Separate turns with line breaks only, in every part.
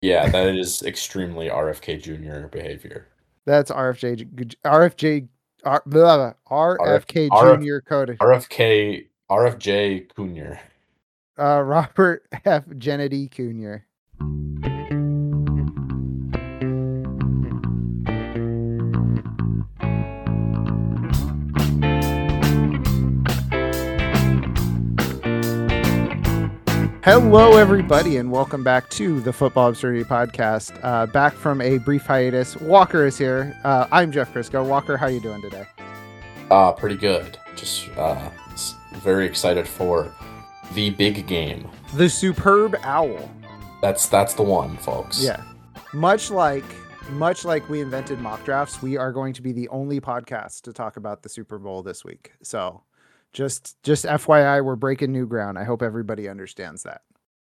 Yeah, that is extremely RFK Jr. behavior.
That's RFJ, blah, blah,
RF,
RFK
RF,
Jr. code.
RFK, RFJ Jr.
Robert F. Kennedy Jr. Hello, everybody, and welcome back to the Football Absurdity Podcast. Back from a brief hiatus. Walker is here. I'm Jeff Crisco. Walker, how you doing today?
Pretty good. Just very excited for the big game.
The Superb Owl.
That's the one, folks.
Yeah. Much like we invented mock drafts, we are going to be the only podcast to talk about the Super Bowl this week. So just FYI, we're breaking new ground. I hope everybody understands that.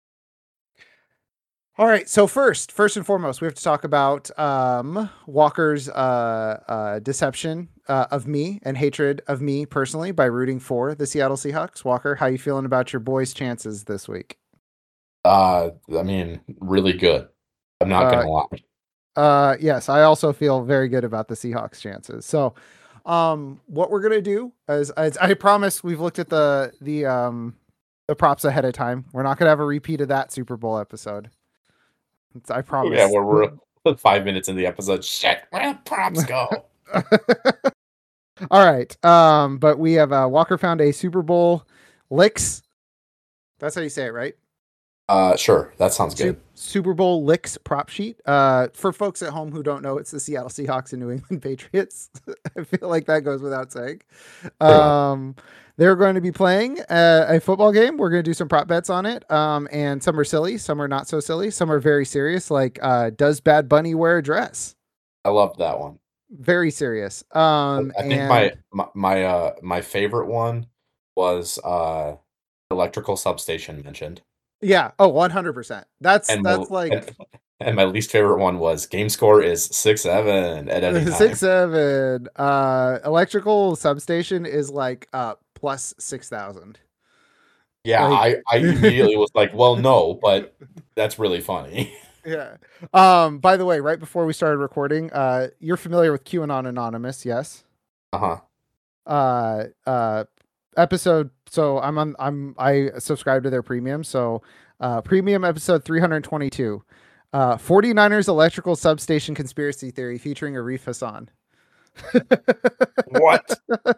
All right. So first and foremost, we have to talk about Walker's deception of me and hatred of me personally by rooting for the Seattle Seahawks. Walker, how you feeling about your boys' chances this week?
I mean, really good. I'm not gonna lie.
Yes, I also feel very good about the Seahawks chances. So, what we're gonna do is, I promise, we've looked at the props ahead of time. We're not gonna have a repeat of that Super Bowl episode. I
Yeah,
promise.
we're 5 minutes in the episode. Shit, where did props go?
All right. But we have Walker found a Super Bowl licks. That's how you say it, right?
Sure, that sounds good.
Super Bowl licks prop sheet. For folks at home who don't know, it's the Seattle Seahawks and New England Patriots. I feel like that goes without saying. They're going to be playing a football game. We're going to do some prop bets on it. And some are silly, some are not so silly, some are very serious. Like, does Bad Bunny wear a dress?
I love that one.
Very serious.
I think my favorite one was electrical substation mentioned.
Yeah. Oh, 100%. That's
And
like,
and my least favorite one was game score is 6-7 at any time.
6-7. Electrical substation is like plus 6,000.
Yeah,
Like,
I immediately was like, well, no, but that's really funny.
yeah. By the way, right before we started recording, you're familiar with QAnon Anonymous, yes?
Uh-huh.
Episode, so I subscribe to their premium, so premium episode 322, 49ers electrical substation conspiracy theory featuring Arif Hassan.
What?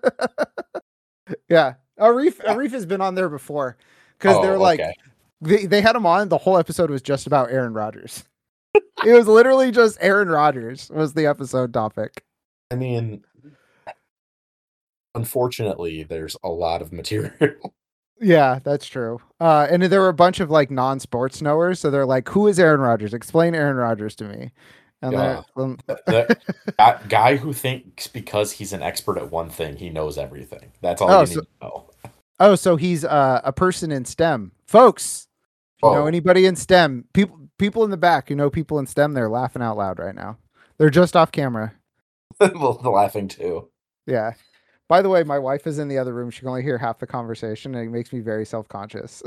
Yeah, Arif has been on there before, because they're like,
okay.
they had him on. The whole episode was just about Aaron Rodgers. It was literally just Aaron Rodgers was the episode topic.
I mean, unfortunately, there's a lot of material.
Yeah, that's true. And there were a bunch of like non-sports knowers, so they're like, "Who is Aaron Rodgers? Explain Aaron Rodgers to me." And
The guy who thinks because he's an expert at one thing, he knows everything. That's all you need to know.
Oh, so he's a person in STEM, folks. If you know anybody in STEM, people in the back, people in STEM, they're laughing out loud right now. They're just off camera.
Well, the laughing too.
Yeah. By the way, my wife is in the other room. She can only hear half the conversation, and it makes me very self-conscious.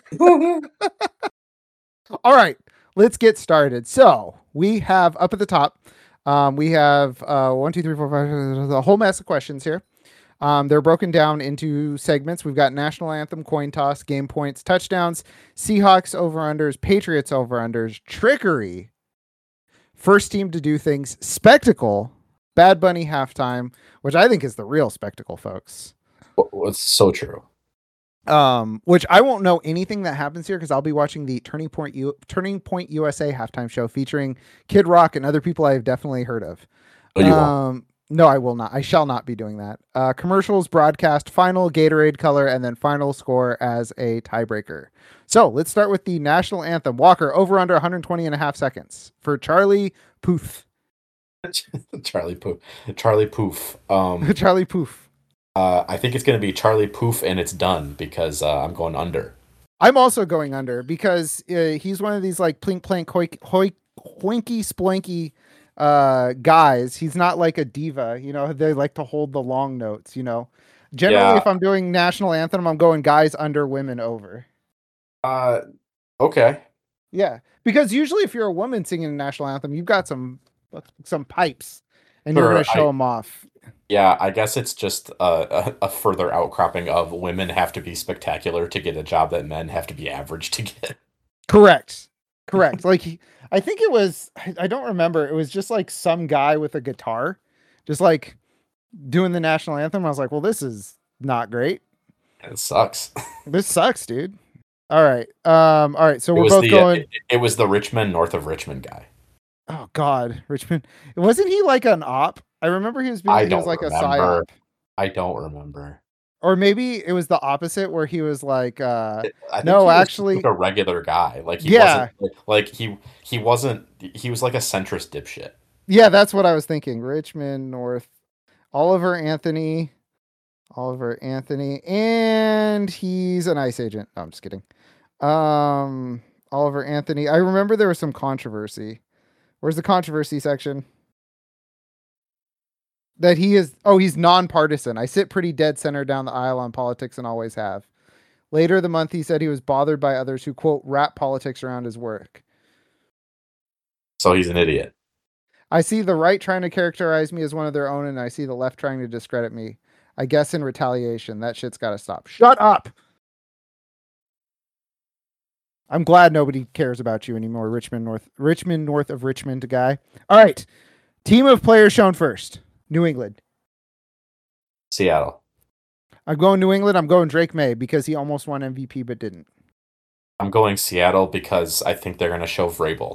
All right, let's get started. So we have up at the top, we have 1, 2, 3, 4, 5, the whole mess of questions here. They're broken down into segments. We've got national anthem, coin toss, game points, touchdowns, Seahawks over-unders, Patriots over-unders, trickery, first team to do things, spectacle, Bad Bunny halftime, which I think is the real spectacle, folks.
It's so true.
Which I won't know anything that happens here because I'll be watching the Turning Point USA halftime show featuring Kid Rock and other people I have definitely heard of.
Oh, you won't.
No, I will not. I shall not be doing that. Commercials, broadcast, final Gatorade color, and then final score as a tiebreaker. So let's start with the national anthem. Walker, over under 120 and a half seconds for Charlie Puth.
Charlie Poof. Charlie Poof.
Charlie Poof.
I think it's going to be Charlie Poof and it's done because I'm going under.
I'm also going under because he's one of these like plink plank hoinky splanky guys. He's not like a diva, they like to hold the long notes, Generally, if I'm doing national anthem, I'm going guys under, women over.
Okay.
Yeah, because usually if you're a woman singing the national anthem, you've got some pipes, and you're
Sure,
gonna show them off.
yeah, I guess it's just a further outcropping of women have to be spectacular to get a job that men have to be average to get.
Correct. Correct. I think it was, I don't remember. It was just like some guy with a guitar, just like doing the national anthem. I was like, well, this is not great.
It sucks.
This sucks, dude. All right. All right. So
It
we're
was
both going.
it was the Richmond, north of Richmond guy.
Oh God, Richmond. Wasn't he like an op? I remember he was like a psyop.
I don't remember.
Or maybe it was the opposite where he was like,
I think
no,
he was just
actually,
like a regular guy. Like he
yeah.
wasn't like he wasn't he was like a centrist dipshit.
Yeah, that's what I was thinking. Richmond North, Oliver Anthony. Oliver Anthony, and he's an ICE agent. No, I'm just kidding. Oliver Anthony. I remember there was some controversy. Where's the controversy section? That he is. Oh, he's nonpartisan. I sit pretty dead center down the aisle on politics and always have. Later the month, he said he was bothered by others who quote wrap politics around his work.
So he's an idiot.
I see the right trying to characterize me as one of their own, and I see the left trying to discredit me. I guess in retaliation, that shit's got to stop. Shut up. I'm glad nobody cares about you anymore, Richmond north of Richmond guy. All right. Team of players shown first. New England.
Seattle.
I'm going New England. I'm going Drake May because he almost won MVP but didn't.
I'm going Seattle because I think they're going to show Vrabel.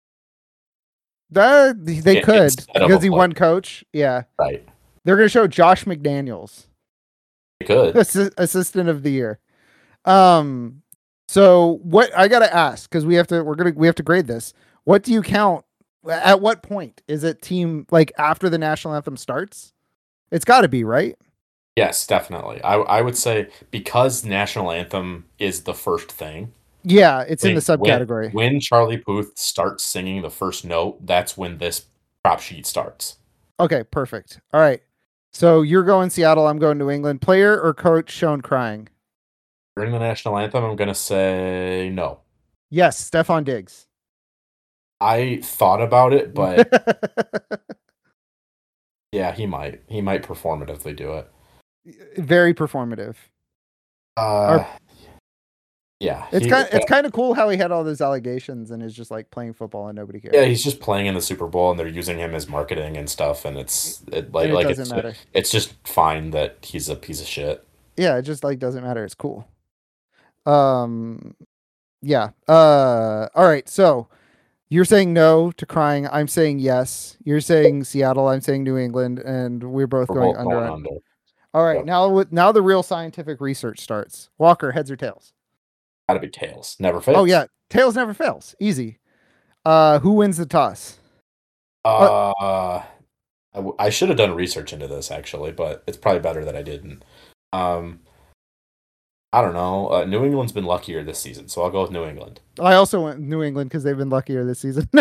They could because he won coach. Yeah.
Right.
They're going to show Josh McDaniels.
They could.
Assistant of the year. So what I got to ask, because we have to grade this. What do you count? At what point is it team like after the national anthem starts? It's got to be, right?
Yes, definitely. I would say because national anthem is the first thing.
Yeah, it's in the subcategory.
When Charlie Puth starts singing the first note, that's when this prop sheet starts.
Okay, perfect. All right. So you're going Seattle. I'm going New England. Player or coach shown crying?
During the national anthem, I'm going to say no.
Yes, Stephon Diggs.
I thought about it, but yeah, he might performatively do it.
Very performative.
Yeah,
it's kind of cool how he had all those allegations and is just like playing football and nobody cares.
Yeah, he's just playing in the Super Bowl and they're using him as marketing and stuff, and it doesn't matter. It's just fine that he's a piece of shit.
Yeah, it just like doesn't matter. It's cool. Yeah. All right. So you're saying no to crying. I'm saying yes. You're saying Seattle. I'm saying New England, and we're both going under. All right. Yep. Now the real scientific research starts. Walker, heads or tails?
Gotta be tails. Never fails.
Oh yeah, tails never fails. Easy. Who wins the toss?
I should have done research into this actually, but it's probably better that I didn't. I don't know. New England's been luckier this season, so I'll go with New England.
I also went New England because they've been luckier this season.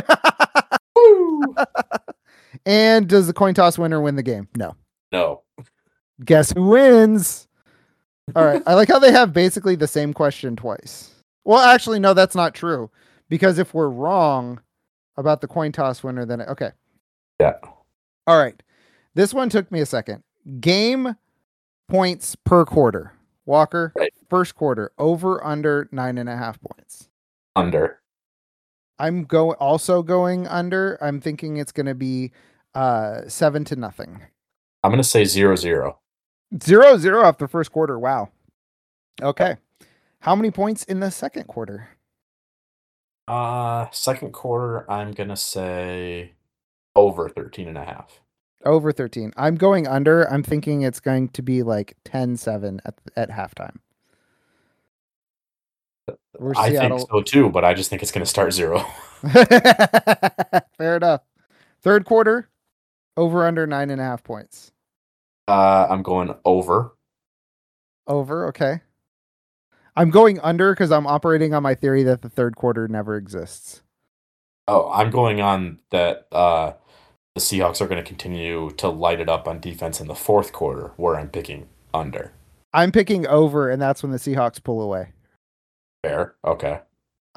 And does the coin toss winner win the game? No.
No.
Guess who wins? All right. I like how they have basically the same question twice. Well, actually, no, that's not true. Because if we're wrong about the coin toss winner, then okay.
Yeah.
All right. This one took me a second. Game points per quarter. Walker, right. First quarter, over, under 9.5 points.
Under.
I'm also going under. I'm thinking it's going to be 7-0.
I'm going to say 0-0.
0-0 off the first quarter. Wow. Okay. How many points in the second quarter?
Second quarter, I'm going to say over 13.5.
Over 13. I'm going under. I'm thinking it's going to be like 10-7 at halftime.
I think so too, but I just think it's going to start 0.
Fair enough. Third quarter, over under 9.5 points.
I'm going over.
Over, okay. I'm going under because I'm operating on my theory that the third quarter never exists.
Oh, I'm going on that the Seahawks are going to continue to light it up on defense in the fourth quarter, where I'm picking under.
I'm picking over, and that's when the Seahawks pull away.
Fair. Okay.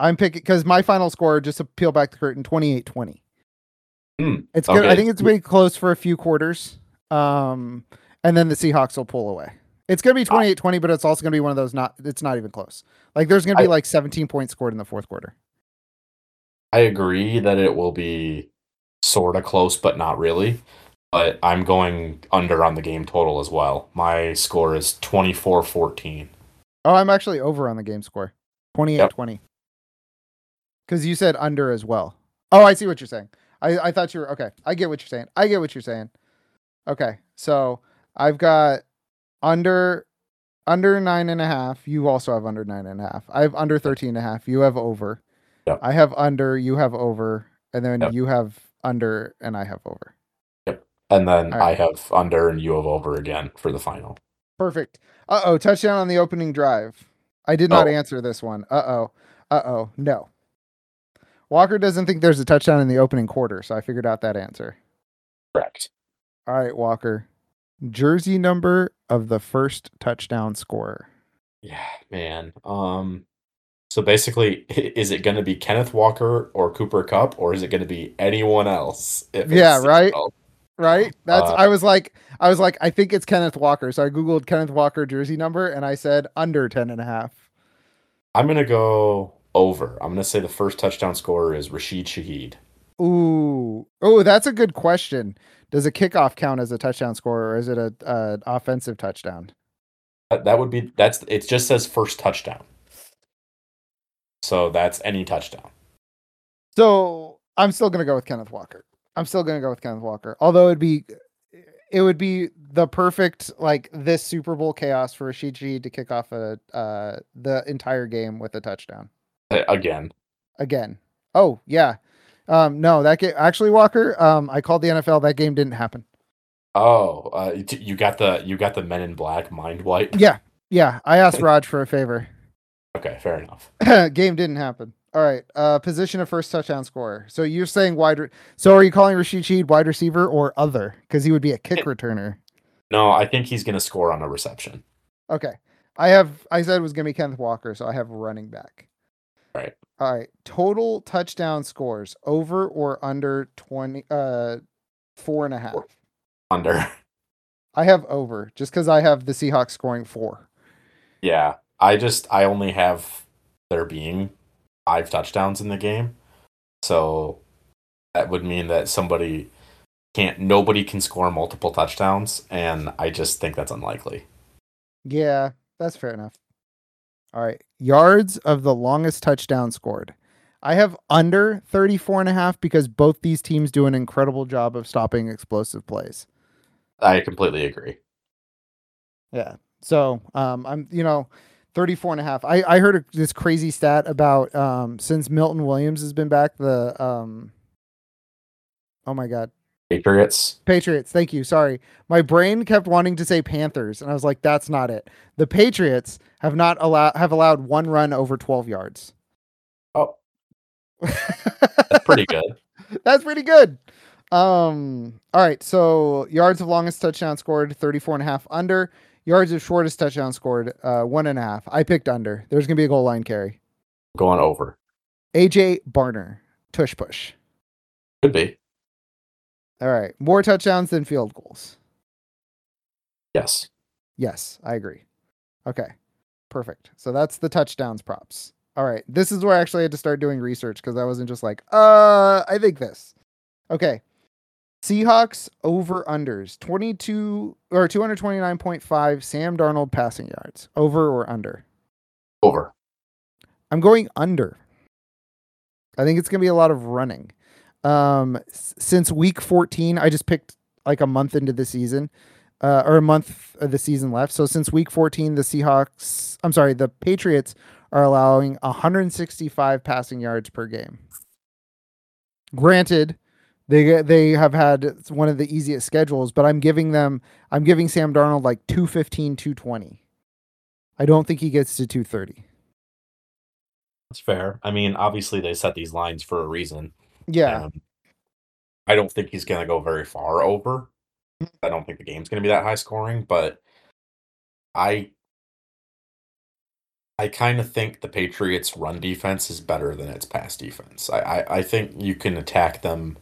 I'm picking because my final score, just to peel back the curtain, 28-20. It's good. I
Okay.
think it's pretty close for a few quarters. And then the Seahawks will pull away. It's going to be 28-20, but it's also going to be one of those it's not even close. Like there's going to be like 17 points scored in the fourth quarter.
I agree that it will be sort of close, but not really. But I'm going under on the game total as well. My score is 24-14.
Oh, I'm actually over on the game score. 28-20.
Yep.
Because you said under as well. Oh, I see what you're saying. I thought you were okay. I get what you're saying. Okay. So I've got under 9.5. You also have under 9.5. I have under 13.5. You have over.
Yep.
I have under, you have over, and then
Yep.
you have under and I have over.
Yep. And then
right.
I have under and you have over again for the final.
Perfect. Uh-oh, touchdown on the opening drive. I did not answer this one. Uh-oh. No. Walker doesn't think there's a touchdown in the opening quarter, so I figured out that answer.
Correct.
All right, Walker. Jersey number of the first touchdown scorer.
Yeah, man. So basically, is it going to be Kenneth Walker or Cooper Kupp, or is it going to be anyone else?
Yeah, right. Right. I was like, I think it's Kenneth Walker. So I Googled Kenneth Walker jersey number and I said under 10.5.
I'm going to go over. I'm going to say the first touchdown scorer is Rashid Shaheed.
Ooh. Oh, that's a good question. Does a kickoff count as a touchdown scorer, or is it a offensive touchdown?
That would be it just says first touchdown. So that's any touchdown.
So I'm still gonna go with Kenneth Walker. Although it would be the perfect like this Super Bowl chaos for Rashid Shaheed to kick off the entire game with a touchdown.
Again.
Oh yeah. No, that game actually, Walker. I called the NFL. That game didn't happen.
Oh, you got the Men in Black mind wipe.
Yeah. I asked Raj for a favor.
Okay, fair enough.
Game didn't happen. All right. Position of first touchdown scorer. So you're saying so are you calling Rashid Shaheed wide receiver or other? Because he would be a kick returner.
No, I think he's going to score on a reception.
Okay. I said it was going to be Kenneth Walker, so I have running back.
Right.
All right. Total touchdown scores over or under 4.5.
Under.
I have over just because I have the Seahawks scoring 4.
Yeah. I only have there being 5 touchdowns in the game. So that would mean that nobody can score multiple touchdowns, and I just think that's unlikely.
Yeah, that's fair enough. All right. Yards of the longest touchdown scored. I have under 34.5 because both these teams do an incredible job of stopping explosive plays.
I completely agree.
Yeah. So I'm 34.5. I heard this crazy stat about since Milton Williams has been back, oh my God.
Patriots.
Thank you. Sorry. My brain kept wanting to say Panthers, and I was like, that's not it. The Patriots have allowed one run over 12 yards.
Oh. That's pretty good.
That's pretty good. All right. So yards of longest touchdown scored 34.5 under. Yards of shortest touchdown scored 1.5. I picked under. There's gonna be a goal line carry.
Going over.
AJ Barner. Tush push.
Could be.
All right. More touchdowns than field goals.
Yes.
Yes, I agree. Okay. Perfect. So that's the touchdowns props. All right. This is where I actually had to start doing research because I wasn't just like, I think this. Okay. Seahawks over unders 22 or 229.5 Sam Darnold passing yards. Over or under?
Over.
I'm going under. I think it's going to be a lot of running. Since week 14, I just picked like a month into the season, or a month of the season left. So since week 14, the Patriots are allowing 165 passing yards per game. Granted, they have had one of the easiest schedules, but I'm giving Sam Darnold like 215, 220. I don't think he gets to 230.
That's fair. I mean, obviously they set these lines for a reason.
Yeah.
I don't think he's going to go very far over. I don't think the game's going to be that high scoring, but I I kind of think the Patriots' run defense is better than its pass defense. I think you can attack them.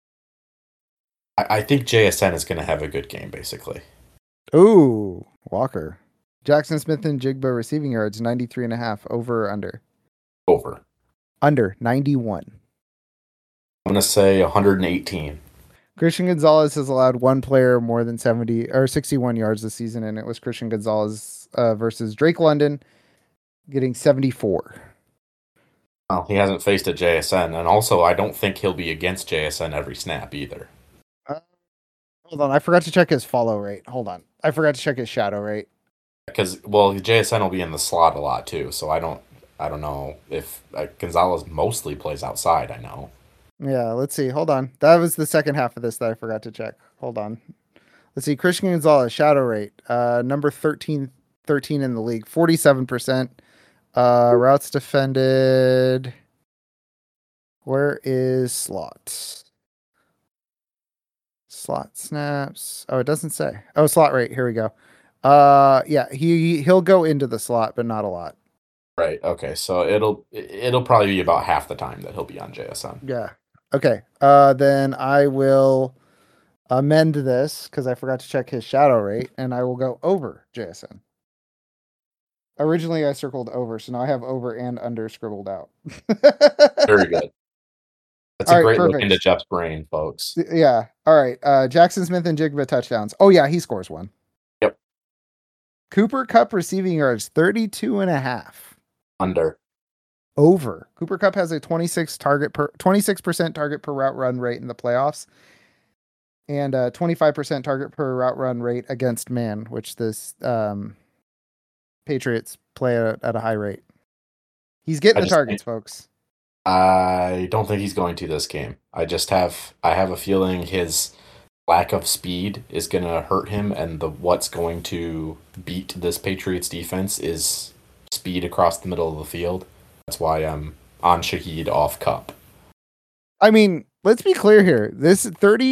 I think JSN is going to have a good game, basically.
Ooh, Walker. Jackson Smith and Jigba receiving yards, 93.5. Over or under?
Over.
Under, 91.
I'm going to say 118.
Christian Gonzalez has allowed one player more than 70 or 61 yards this season, and it was Christian Gonzalez versus Drake London getting 74.
Well, he hasn't faced a JSN, and also I don't think he'll be against JSN every snap either.
Hold on, I forgot to check his follow rate. Hold on, I forgot to check his shadow rate.
Because JSN will be in the slot a lot too, so I don't know if Gonzalez mostly plays outside. I know.
Yeah, let's see. Hold on, that was the second half of this that I forgot to check. Hold on. Let's see. Christian Gonzalez shadow rate, number 13 in the league, 47%. Routes defended. Where is slot? Slot snaps. Oh, it doesn't say. Oh, slot rate. Here we go. Yeah, he'll go into the slot, but not a lot.
Right. Okay. So it'll probably be about half the time that he'll be on JSN.
Yeah. Okay. Then I will amend this because I forgot to check his shadow rate, and I will go over JSN. Originally, I circled over, so now I have over and under scribbled out.
Very good. That's a great look into Jeff's brain, folks.
Yeah. All right. Jackson Smith and Jigba touchdowns. Oh, yeah, he scores one.
Yep.
Cooper Kupp receiving yards, 32.5.
Under.
Over. Cooper Kupp has a 26% target per route run rate in the playoffs, and a 25% target per route run rate against man, which this Patriots play at a high rate. He's getting the targets, folks.
I don't think he's going to this game. I have a feeling his lack of speed is going to hurt him, and what's going to beat this Patriots defense is speed across the middle of the field. That's why I'm on Shaheed off Kupp.
I mean, let's be clear here. This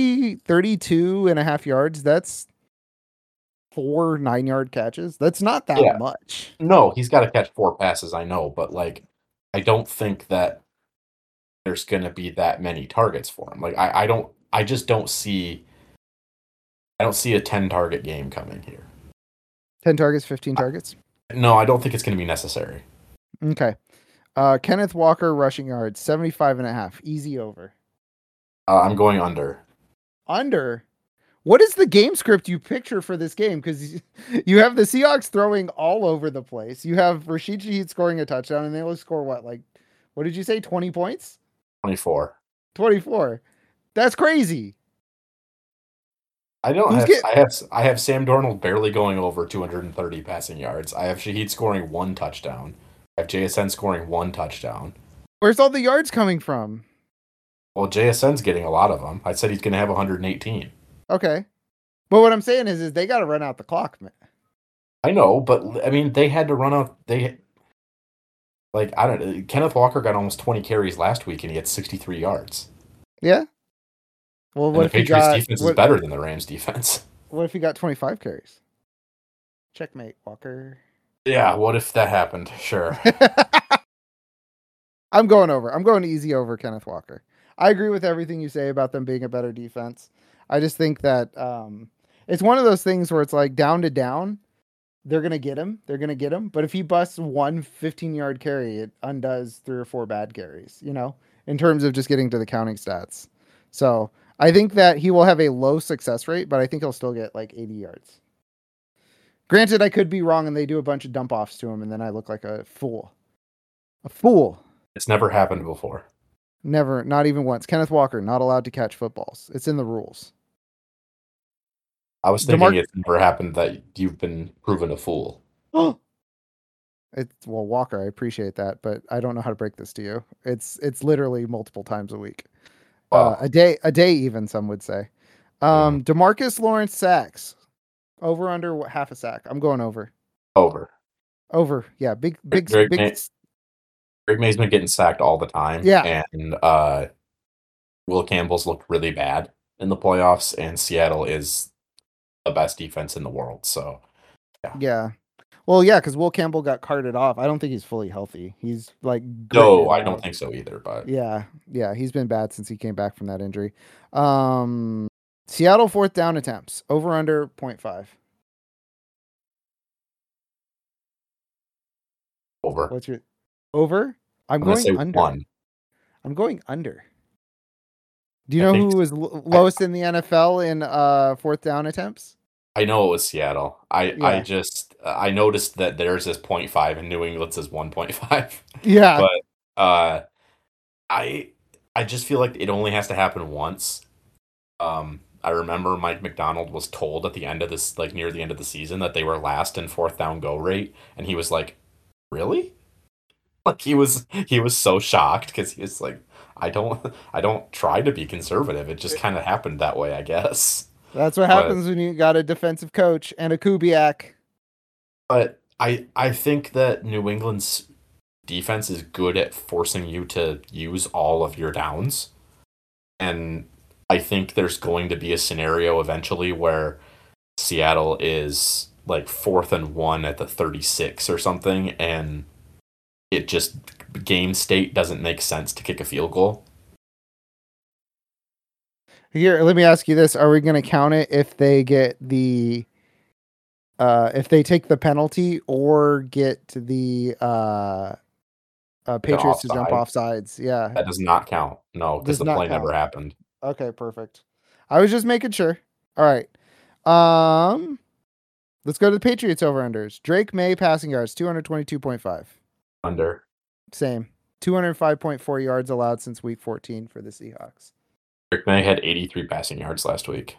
32.5 yards, that's 4 9-yard catches. That's not that much.
No, he's got to catch 4 passes, I know, but I don't think that there's going to be that many targets for him. I don't see a 10 target game coming here.
10 targets, 15 targets?
No, I don't think it's going to be necessary.
Okay. Kenneth Walker rushing yards, 75.5. Easy over.
I'm going under.
Under? What is the game script you picture for this game? Because you have the Seahawks throwing all over the place. You have Rashid Shaheed scoring a touchdown, and they only score what did you say, 20 points?
24.
24. That's crazy.
I have Sam Darnold barely going over 230 passing yards. I have Shaheed scoring 1 touchdown. I have JSN scoring 1 touchdown.
Where's all the yards coming from?
Well, JSN's getting a lot of them. I said he's going to have 118.
Okay. But what I'm saying is they got to run out the clock, man.
I know, but I mean, they had to run out. I don't know. Kenneth Walker got almost 20 carries last week, and he had 63 yards.
Yeah. Well,
what if the Patriots defense is better than the Rams defense?
What if he got 25 carries? Checkmate, Walker.
Yeah, what if that happened? Sure.
I'm going over. I'm going easy over Kenneth Walker. I agree with everything you say about them being a better defense. I just think that it's one of those things where it's like down to down, they're going to get him. They're going to get him. But if he busts one 15-yard carry, it undoes 3 or 4 bad carries, in terms of just getting to the counting stats. So I think that he will have a low success rate, but I think he'll still get 80 yards. Granted, I could be wrong and they do a bunch of dump offs to him and then I look like a fool. A fool.
It's never happened before.
Never, not even once. Kenneth Walker, not allowed to catch footballs. It's in the rules.
I was thinking it's never happened that you've been proven a fool.
Well, Walker, I appreciate that, but I don't know how to break this to you. It's literally multiple times a week. Wow. A day even, some would say. DeMarcus Lawrence sacks. Over under half a sack. I'm going over.
Over.
Yeah, big.
Drake May's been getting sacked all the time.
Yeah.
And Will Campbell's looked really bad in the playoffs, and Seattle is the best defense in the world. So,
yeah. Well, yeah, because Will Campbell got carted off. I don't think he's fully healthy. He's like gritting
No,
it
I don't
out.
think so either. But
Yeah, yeah, he's been bad since he came back from that injury. Seattle fourth down attempts over under 0.5.
over.
What's your over? I'm
I'm gonna
going
say
under.
one.
I'm going under. Do you
I
know
think
who was
I,
lowest in the NFL in fourth down attempts?
I know it was Seattle. I
Yeah.
just I noticed that theirs is 0.5 and New England's is 1.5.
Yeah.
But uh, I I just feel like it only has to happen once. I remember Mike McDonald was told at the end of this, like near the end of the season, that they were last in fourth down go rate, and he was like, "Really?" Like he was so shocked because he was like, I don't try to be conservative. It just kind of happened that way, I guess.
That's what
But
happens when you got a defensive coach and a Kubiak.
I think that New England's defense is good at forcing you to use all of your downs. And I think there's going to be a scenario eventually where Seattle is like 4th and 1 at the 36 or something, and it just game state doesn't make sense to kick a field goal.
Here, let me ask you this. Are we going to count it if they get the if they take the penalty or get the
Like an
Patriots to jump
offside,
off sides? Yeah.
that does not count. No, because
Does
the
not
play never
count.
happened.
Okay, perfect. I was just making sure. All right. Um let's go to the Patriots over unders. Drake May passing yards 222.5.
Under.
Same. 205.4 yards allowed since week 14 for the Seahawks.
Rick May had 83 passing yards last week.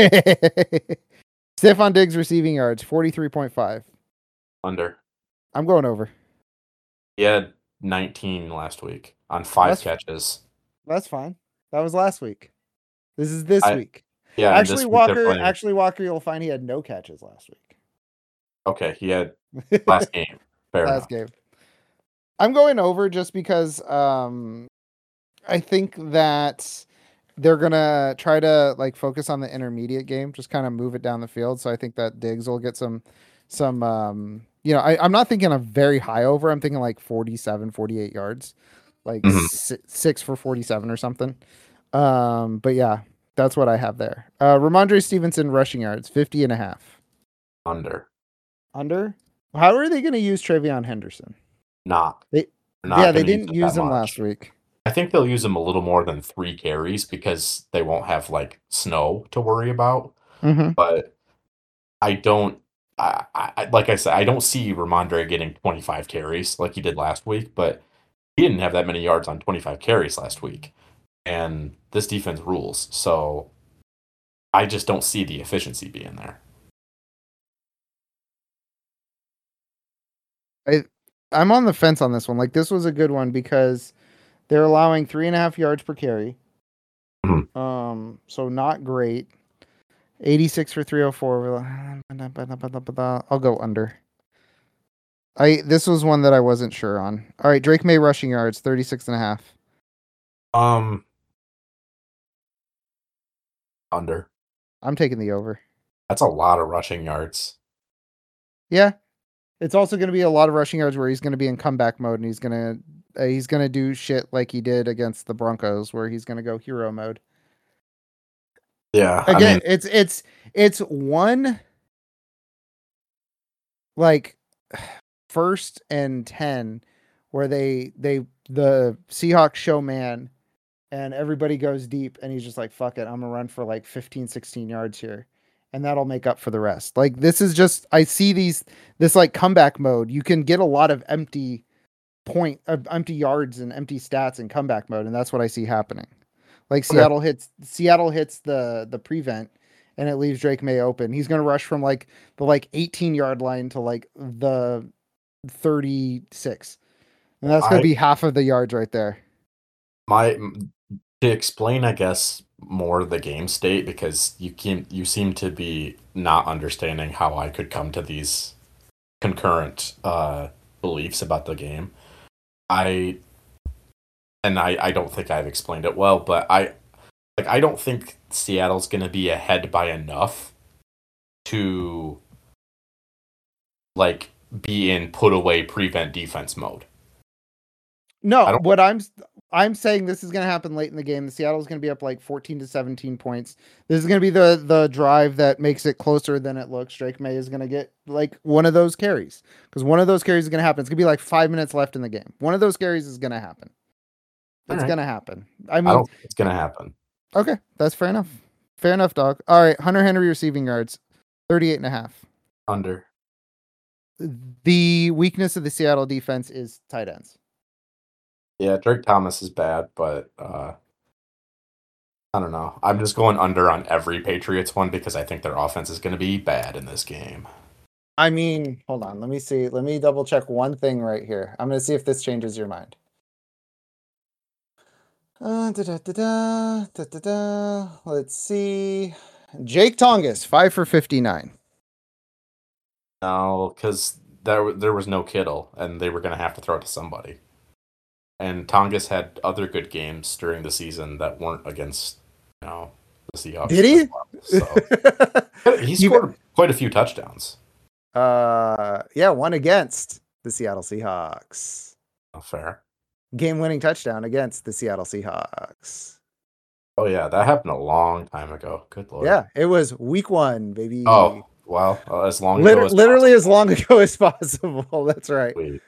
Stephon Diggs receiving yards 43.5.
Under.
I'm going over.
He had 19 last week on 5
That's
catches.
that's fine. That was last week. This is this
I
week.
Yeah, and this week they're playing.
Actually Walker, you'll find he had no catches last
Okay, he had
week.
last game. Fair
Last
enough.
game. I'm going over just because I think that they're gonna try to like focus on the intermediate game, just kind of move it down the field. So I think that Diggs will get some I'm not thinking a very high over. I'm thinking like 47, 48 yards, like
Mhm.
6 for 47 or something. But yeah, that's what I have there. Ramondre Stevenson rushing yards 50.5.
Under.
Under. How are they going to use Travion Henderson?
Not.
They
They're not
Yeah, they
going to use
didn't
it
use
that
him
much.
last week.
I think they'll use him a little more than 3 carries because they won't have like snow to worry about.
Mm-hmm.
But I don't. Like I said, I don't see Ramondre getting 25 carries like he did last week, but he didn't have that many yards on 25 carries last week. And this defense rules. So I just don't see the efficiency being there.
I'm on the fence on this one. Like this was a good one because they're allowing 3.5 yards per carry. So not great. 86 for 304. I'll go under. This was one that I wasn't sure on. All right, Drake May rushing yards 36.5.
Under.
I'm taking the over.
That's a lot of rushing yards.
Yeah. It's also going to be a lot of rushing yards where he's going to be in comeback mode and he's going to do shit like he did against the Broncos where he's going to go hero mode.
Yeah,
Again, it's one like 1st and 10 where the Seahawks show man and everybody goes deep and he's just like, fuck it, I'm gonna run for like 15, 16 yards here. And that'll make up for the rest. Like this is just I see this like comeback mode. You can get a lot of empty yards and empty stats in comeback mode, and that's what I see happening. Like Seattle hits the prevent and it leaves Drake May open. He's gonna rush from like the 18-yard line to like the 36. And that's gonna be half of the yards right there.
To explain, I guess, more the game state, because you seem to be not understanding how I could come to these concurrent beliefs about the game. I don't think I've explained it well, but I don't think Seattle's going to be ahead by enough to like be in put away prevent defense mode.
No, what I'm saying, this is going to happen late in the game. The Seattle's going to be up like 14 to 17 points. This is going to be the drive that makes it closer than it looks. Drake May is going to get like one of those carries, because one of those carries is going to happen. It's going to be like 5 minutes left in the game. One of those carries is going to happen. It's going to happen. I mean,
don't think it's going to happen.
Okay, that's fair enough. Fair enough, dog. All right, Hunter Henry receiving yards, 38.5.
Under.
The weakness of the Seattle defense is tight ends.
Yeah, Drake Thomas is bad, but I don't know. I'm just going under on every Patriots one because I think their offense is going to be bad in this game.
I mean, hold on. Let me see. Let me double check one thing right here. I'm going to see if this changes your mind. Let's see. Jake Tongas, 5 for 59.
No, because there was no Kittle, and they were going to have to throw it to somebody. And Tongas had other good games during the season that weren't against, the Seahawks.
Did he?
So. He scored quite a few touchdowns.
Yeah, one against the Seattle Seahawks.
Oh, fair.
Game-winning touchdown against the Seattle Seahawks.
Oh, yeah, that happened a long time ago. Good Lord.
Yeah, it was week 1, baby.
Oh, well, as long ago as
literally as long ago as possible. That's right.
Sweet.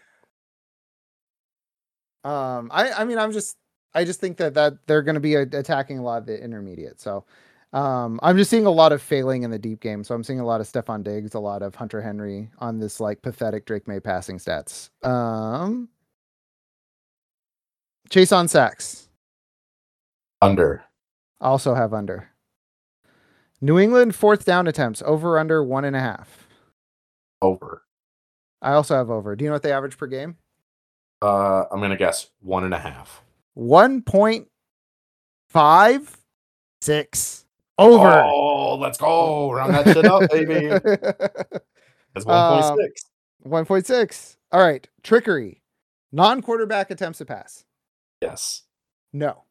I just think that they're going to be attacking a lot of the intermediate. So, I'm just seeing a lot of failing in the deep game. So I'm seeing a lot of Stephon Diggs, a lot of Hunter Henry on this like pathetic Drake May passing stats. Chase on sacks.
Under.
Also have under. New England 4th down attempts, over under 1.5.
Over.
I also have over. Do you know what they average per game?
I'm going to guess 1.5.
1.56. Over.
Oh, let's go. Round that shit up, baby. That's 1.6.
1.6. All right. Trickery. Non-quarterback attempts to pass.
Yes.
No.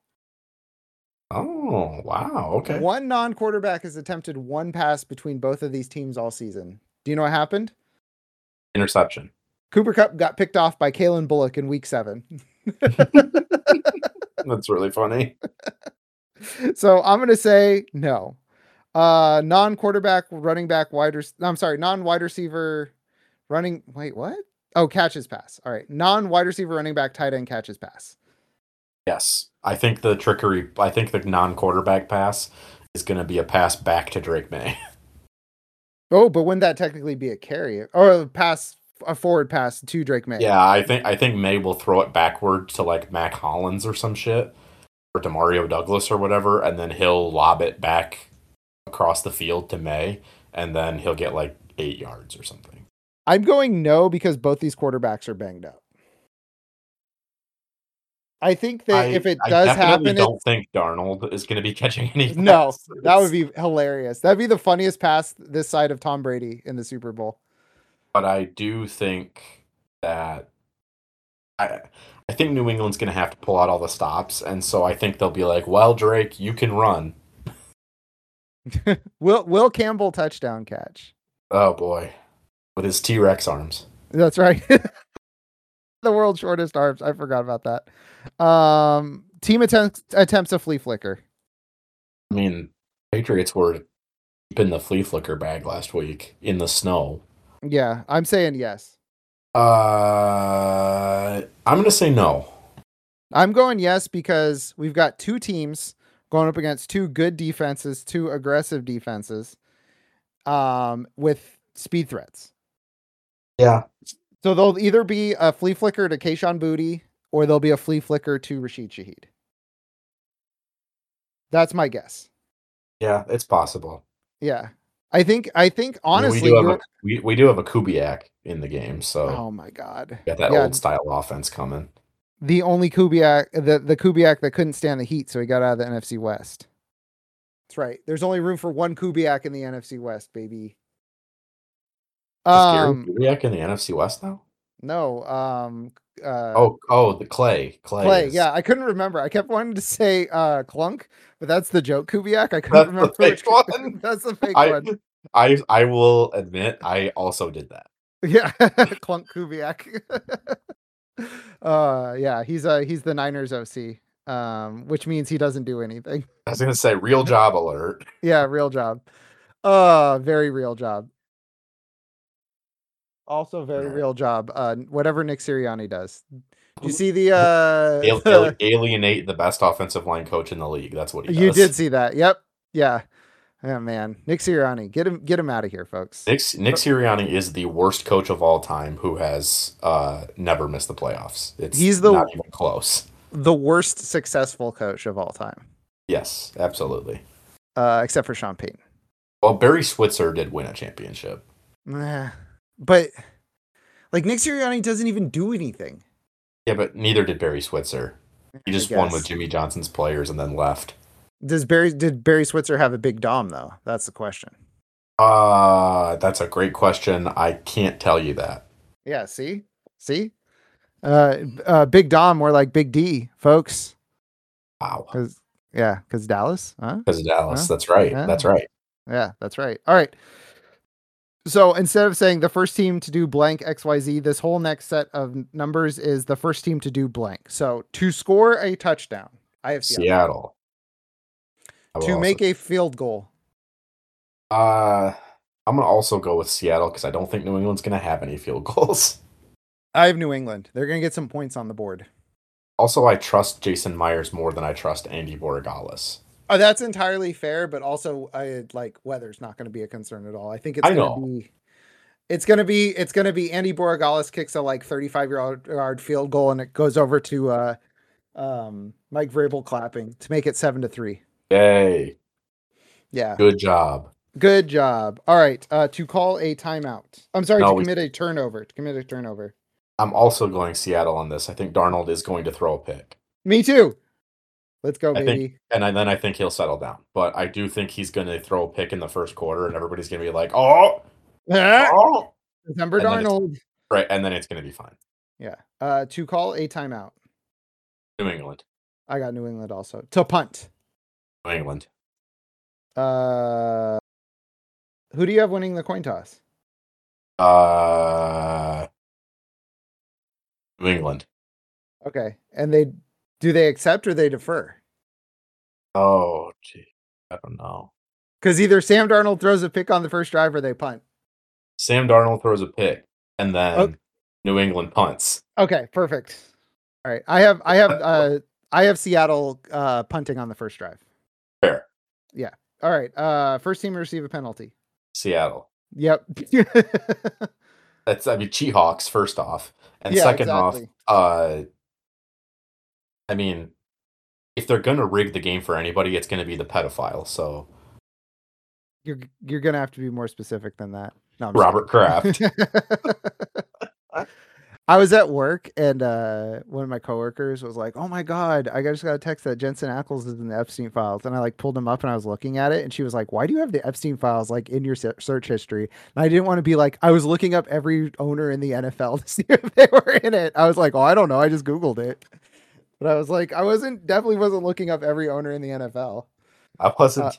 Oh, wow. Okay.
One non-quarterback has attempted one pass between both of these teams all season. Do you know what happened?
Interception.
Cooper Kupp got picked off by Kalen Bullock in week 7.
That's really funny.
So I'm going to say no. Non-quarterback, running back, non-wide receiver, running. Wait, what? Oh, catches pass. All right. Non-wide receiver, running back, tight end catches pass.
Yes. I think the non-quarterback pass is going to be a pass back to Drake May.
Oh, but wouldn't that technically be a carry or a forward pass to Drake May?
Yeah, I think May will throw it backward to like Mac Hollins or some shit, or to Mario Douglas or whatever, and then he'll lob it back across the field to May, and then he'll get like 8 yards or something.
I'm going no because both these quarterbacks are banged up. I think that if it does happen, I
don't think Darnold is going to be catching any.
No, that would be hilarious. That'd be the funniest pass this side of Tom Brady in the Super Bowl.
But I do think that I think New England's going to have to pull out all the stops, and so I think they'll be like, "Well, Drake, you can run."
Will Campbell touchdown catch?
Oh boy, with his T-Rex arms.
That's right. The world's shortest arms. I forgot about that. Team attempts a flea flicker.
I mean, Patriots were deep in the flea flicker bag last week in the snow.
Yeah, I'm saying yes.
I'm going to say no.
I'm going yes because we've got two teams going up against two good defenses, two aggressive defenses, with speed threats.
Yeah.
So there'll either be a flea flicker to Kayshon Boutte or there'll be a flea flicker to Rashid Shaheed. That's my guess.
Yeah, it's possible.
Yeah. I think honestly,
we do have a Kubiak in the game, so
oh my god,
got that old style offense coming.
The only Kubiak, the Kubiak that couldn't stand the heat, so he got out of the NFC West. That's right. There's only room for one Kubiak in the NFC West, baby.
Is Gary Kubiak in the NFC West now?
No.
The Clay.
Yeah, I couldn't remember. I kept wanting to say Clunk, but that's the joke Kubiak. I couldn't remember
which one.
That's the fake one.
I will admit I also did that.
Yeah, Clunk Kubiak. Yeah, he's the Niners OC, which means he doesn't do anything.
I was gonna say real job alert.
Yeah, real job. Very real job. Also, very
Right.
real job. Whatever Nick Sirianni does. Do you see the?
Alienate the best offensive line coach in the league. That's what he
You
does.
did see that. Yep. Yeah. Oh man, Nick Sirianni, get him out of here, folks.
Nick Sirianni is the worst coach of all time who has never missed the playoffs. It's
He's
not even close.
the worst successful coach of all time.
Yes, absolutely.
Except for Sean Payton.
Well, Barry Switzer did win a championship.
But like Nick Sirianni doesn't even do anything.
Yeah, but neither did Barry Switzer. He just won with Jimmy Johnson's players and then left.
Did Barry Switzer have a big dom though? That's the question.
That's a great question. I can't tell you that.
Yeah, see? Big Dom more like Big D, folks.
Wow.
Because Dallas, huh?
Because of Dallas. That's right.
Yeah.
That's right.
Yeah, that's right. All right. So instead of saying the first team to do blank XYZ, this whole next set of numbers is the first team to do blank. So to score a touchdown, I have
Seattle.
To make a field goal.
I'm gonna also go with Seattle because I don't think New England's gonna have any field goals.
I have New England. They're gonna get some points on the board.
Also, I trust Jason Myers more than I trust Andy Borregales.
Oh, that's entirely fair, but also I like weather's not going to be a concern at all. I think it's going to be Andy Borregales kicks a like 35-yard field goal and it goes over to Mike Vrabel clapping to make it 7-3.
Yay.
Yeah.
Good job.
All right. To call a timeout. I'm sorry, to commit a turnover. I'm
also going Seattle on this. I think Darnold is going to throw a pick.
Me too. Let's go, baby.
Then I think he'll settle down. But I do think he's going to throw a pick in the first quarter, and everybody's going to be like, oh!
December Darnold.
Right, and then it's going to be fine.
Yeah. To call a timeout.
New England.
I got New England also. To punt.
New England.
Who do you have winning the coin toss?
New England.
Okay. And do they accept or they defer?
Oh, gee. I don't know.
Because either Sam Darnold throws a pick on the first drive or they punt.
Sam Darnold throws a pick, and then New England punts.
Okay, perfect. All right. I have Seattle punting on the first drive.
Fair.
Yeah. All right. First team to receive a penalty.
Seattle.
Yep.
Seahawks first off, and second off, if they're gonna rig the game for anybody, it's gonna be the pedophile. So
you're gonna have to be more specific than that. No,
Robert Kraft.
I was at work and one of my coworkers was like, "Oh my god, I just got a text that Jensen Ackles is in the Epstein files," and I like pulled him up and I was looking at it, and she was like, "Why do you have the Epstein files like in your search history?" And I didn't want to be like, I was looking up every owner in the NFL to see if they were in it. I was like, "Oh, I don't know, I just Googled it," but I was like, definitely wasn't looking up every owner in the NFL.
I wasn't.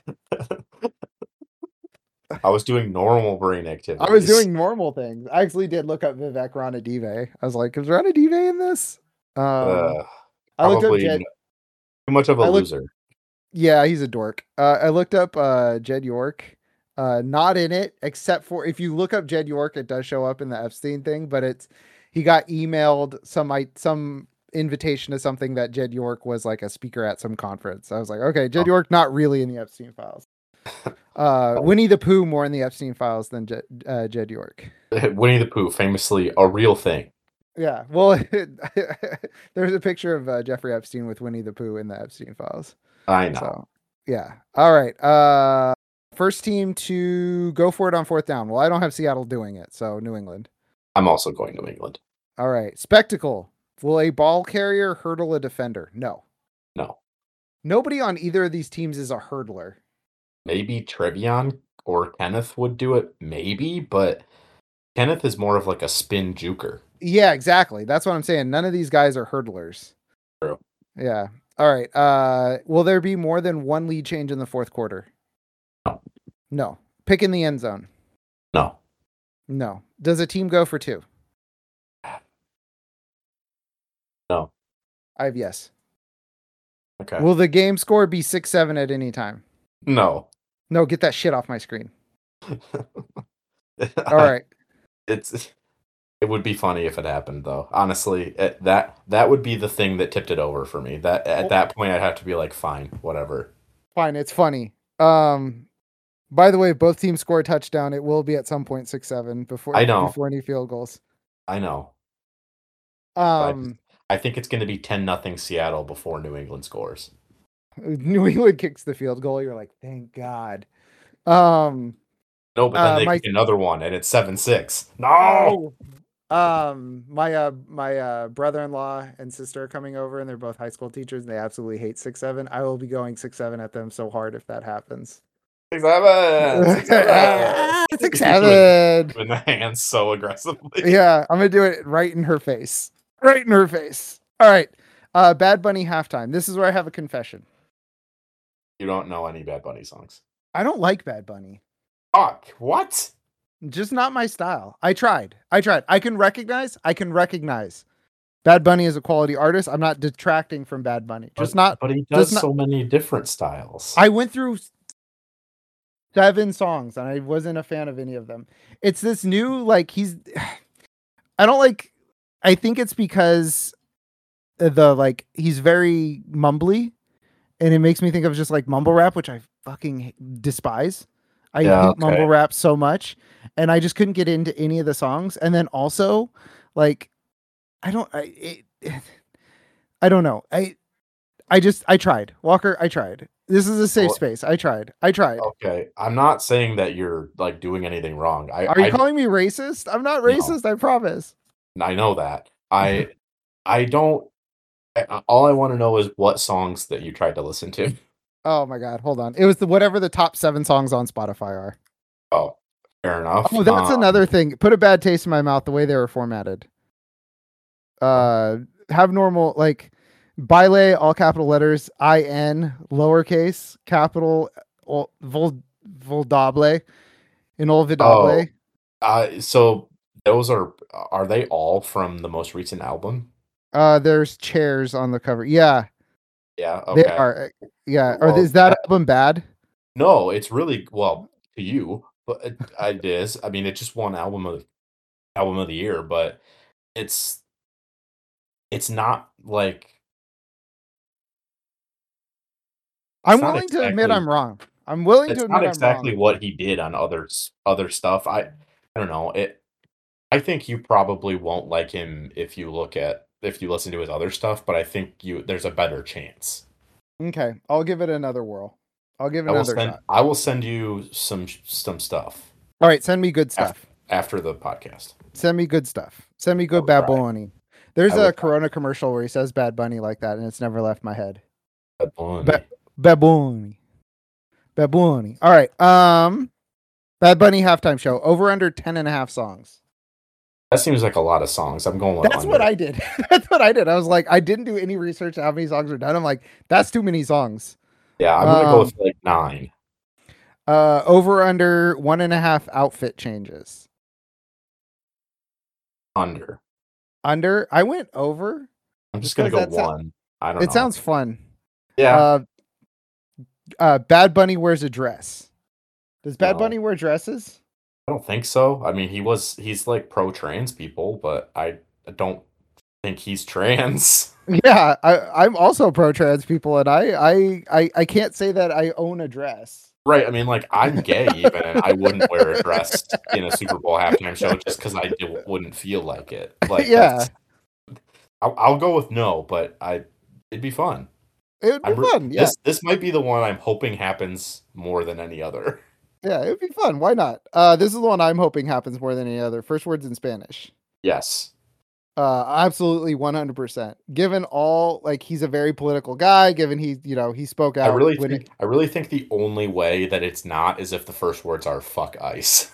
I was doing normal brain activities.
I was doing normal things. I actually did look up Vivek Ranadive. I was like, is Ranadive in this? I looked up Jed.
Too much of a loser.
Yeah, he's a dork. I looked up Jed York. Not in it, except for if you look up Jed York, it does show up in the Epstein thing, but he got emailed some invitation to something that Jed York was like a speaker at some conference. I was like, okay, Jed York not really in the Epstein files. Winnie the Pooh more in the Epstein files than Jed York.
Winnie the Pooh, famously a real thing.
Yeah, well, there's a picture of Jeffrey Epstein with Winnie the Pooh in the Epstein files.
I know.
So, yeah. All right. First team to go for it on fourth down. Well, I don't have Seattle doing it, so New England.
I'm also going New England.
All right. Spectacle. Will a ball carrier hurdle a defender? No. Nobody on either of these teams is a hurdler.
Maybe Trevion or Kenneth would do it, maybe, but Kenneth is more of like a spin juker.
Yeah, exactly. That's what I'm saying. None of these guys are hurdlers.
True.
Yeah. All right. Will there be more than one lead change in the fourth quarter?
No.
Pick in the end zone?
No.
No. Does a team go for 2?
No.
I have yes.
Okay.
Will the game score be 6-7 at any time?
No.
No, get that shit off my screen. All right.
It would be funny if it happened, though. Honestly, that would be the thing that tipped it over for me. That at that point, I'd have to be like, fine, whatever.
Fine, it's funny. By the way, both teams score a touchdown. It will be at some point 6-7 before any field goals.
I know.
Um,
I think it's going to be 10-0 Seattle before New England scores.
New England kicks the field goal. You're like, thank God.
No, but then they kick another one, and it's 7-6. No.
My brother-in-law and sister are coming over, and they're both high school teachers. And they absolutely hate 6-7. I will be going 6-7 at them so hard if that happens.
6-7.
6-7.
With the hands so aggressively.
Yeah, I'm gonna do it right in her face. Right in her face. All right. Bad Bunny halftime. This is where I have a confession.
You don't know any Bad Bunny songs.
I don't like Bad Bunny.
Fuck. What?
Just not my style. I tried. I can recognize. Bad Bunny is a quality artist. I'm not detracting from Bad Bunny.
But he does so many different styles.
I went through 7 songs and I wasn't a fan of any of them. It's this new, I think it's because he's very mumbly and it makes me think of just like mumble rap, which I fucking despise. I hate mumble rap so much, and I just couldn't get into any of the songs. And then also, I don't know. I tried. Walker, I tried. This is a safe space. I tried.
Okay. I'm not saying that you're doing anything wrong.
Are you calling me racist? I'm not racist, no. I promise.
I know that. I don't. All I want to know is what songs that you tried to listen to.
Oh my God. Hold on. It was whatever the top 7 songs on Spotify are.
Oh, fair enough.
Oh, that's another thing. Put a bad taste in my mouth the way they were formatted. Have normal, Baile, all capital letters, IN, lowercase, capital, Voldable, Inolvidable.
So those are they all from the most recent album?
There's chairs on the cover. Yeah.
Yeah, okay.
They are. Yeah. Well, is that album bad?
No, it's really, well, to you, but it is. I mean, it just won album of the year, but it's not like.
I'm willing to admit I'm wrong. I'm willing to admit I'm wrong.
It's not exactly what he did on other stuff. I don't know. I think you probably won't like him if you listen to his other stuff, but I think there's a better chance.
Okay, I'll give it another whirl. I'll give it another shot.
I will send you some stuff.
All right, send me good stuff.
After the podcast.
Send me good stuff. Send me good Bad Bunny. There's a Corona commercial where he says Bad Bunny like that, and it's never left my head.
Bad Bunny.
Bad Bunny. Bad Bunny. All right. Bad Bunny halftime show. Over under 10.5 songs.
That seems like a lot of songs. I'm going with
That's what I did. That's what I did. I was like, I didn't do any research on how many songs are done. I'm like, that's too many songs.
Yeah, I'm gonna go with 9.
Over under 1.5 outfit changes.
Under.
I went over.
I'm just gonna go 1. I don't know.
It sounds fun.
Yeah.
Bad Bunny wears a dress. Does Bad Bunny wear dresses?
I don't think so. I mean, he's like pro-trans people, but I don't think he's trans.
Yeah, I'm also pro-trans people, and I can't say that I own a dress.
Right. I mean, I'm gay even, and I wouldn't wear a dress in a Super Bowl halftime show just because I wouldn't feel like it.
Yeah.
I'll go with no, but it'd be fun.
It would be fun. Yeah.
This might be the one I'm hoping happens more than any other.
Yeah, it would be fun. Why not? This is the one I'm hoping happens more than any other. First words in Spanish.
Yes.
Absolutely 100%. Given all, he's a very political guy, given he spoke out.
I really think the only way that it's not is if the first words are fuck ICE.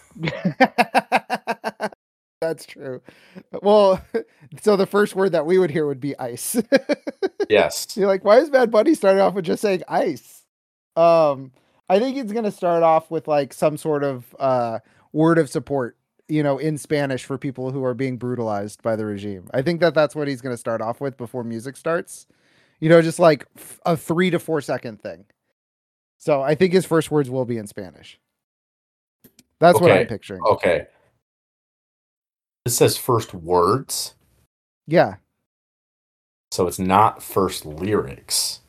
That's true. Well, so the first word that we would hear would be ice.
Yes.
You're like, why is Bad Bunny starting off with just saying ice? I think he's going to start off with some sort of word of support in Spanish for people who are being brutalized by the regime. I think that's what he's going to start off with before music starts. Just like a 3 to 4 second thing. So I think his first words will be in Spanish. That's what I'm picturing.
Okay. This says first words.
Yeah.
So it's not first lyrics.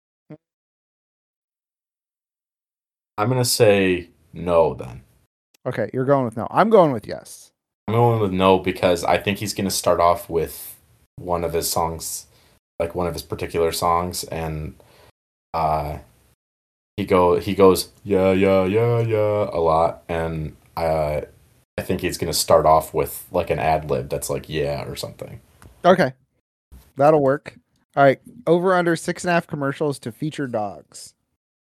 I'm going to say no then.
Okay, you're going with no. I'm going with yes.
I'm going with no because I think he's going to start off with one of his songs, like one of his particular songs, and he goes yeah a lot, and I think he's going to start off with like an ad lib that's like yeah or something.
Okay, that'll work. All right, over under 6.5 commercials to feature dogs.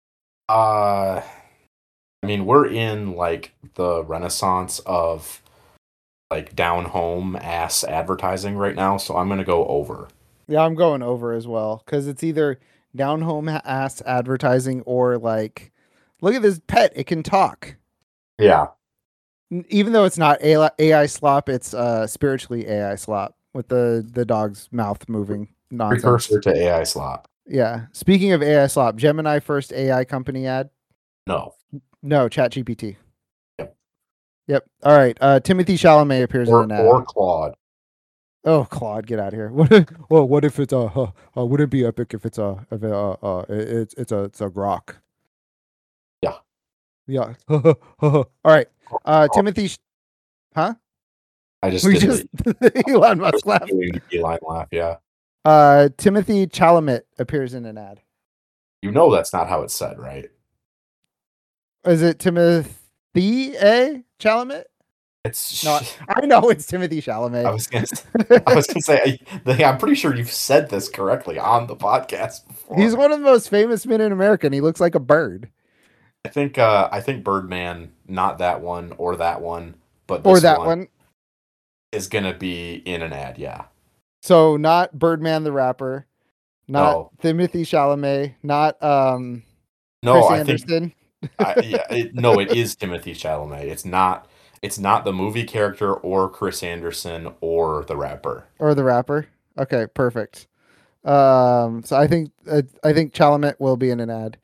I mean, we're in like the renaissance of like down home ass advertising right now, so I'm gonna go over.
Yeah, I'm going over as well because it's either down home ass advertising or like, look at this pet, it can talk.
Yeah.
Even though it's not AI slop, it's spiritually AI slop with the dog's mouth moving nonsense.
Precursor to AI slop.
Yeah. Speaking of AI slop, Gemini first AI company ad.
No,
ChatGPT.
Yep.
All right. Timothy Chalamet appears in an ad.
Or Claude.
Oh, Claude, get out of here. What if it's would it be epic if it's a grok?
Yeah.
Yeah. All right. Timothy huh?
I just
we just Elon Musk laugh.
Elon laugh, yeah.
Timothy Chalamet appears in an ad.
You know that's not how it's said, right?
Is it Timothy Chalamet?
It's
no, I know it's Timothy Chalamet.
I was gonna say I'm pretty sure you've said this correctly on the podcast before.
He's one of the most famous men in America, and he looks like a bird.
I think Birdman, not that one or that one, but
this or that one
is gonna be in an ad, yeah.
So not Birdman the rapper, not Timothy Chalamet, not Chris Anderson.
It is Timothy Chalamet. It's not the movie character or Chris Anderson or the rapper.
Okay, perfect. So I think Chalamet will be in an ad.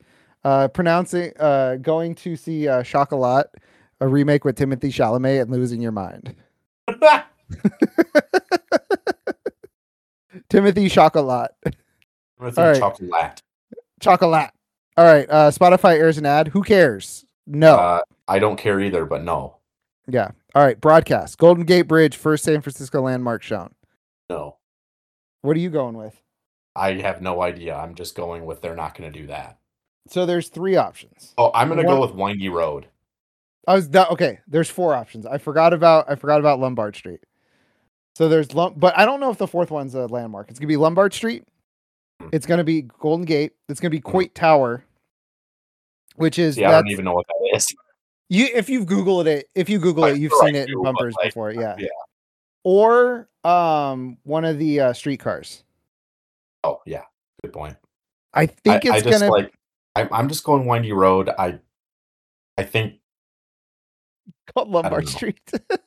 Going to see Chocolat, a remake with Timothy Chalamet, and losing your mind. Timothy Chocolat. Chocolat. All right. Spotify airs an ad. Who cares? No.
I don't care either, but no.
Yeah. All right. Broadcast. Golden Gate Bridge, first San Francisco landmark shown.
No.
What are you going with?
I have no idea. I'm just going with they're not going to do that.
So there's 3 options.
Oh, I'm going to go with Windy Road.
Okay. There's 4 options. I forgot about Lombard Street. So there's but I don't know if the 4th one's a landmark. It's going to be Lombard Street. It's going to be Golden Gate. It's going to be Coit Tower, which is
I don't even know what that is.
If you Google it, you've seen it in bumpers before. Yeah. Or one of the streetcars.
Oh yeah, good point.
I think it's gonna.
I'm just going Windy Road. I think
called Lombard Street.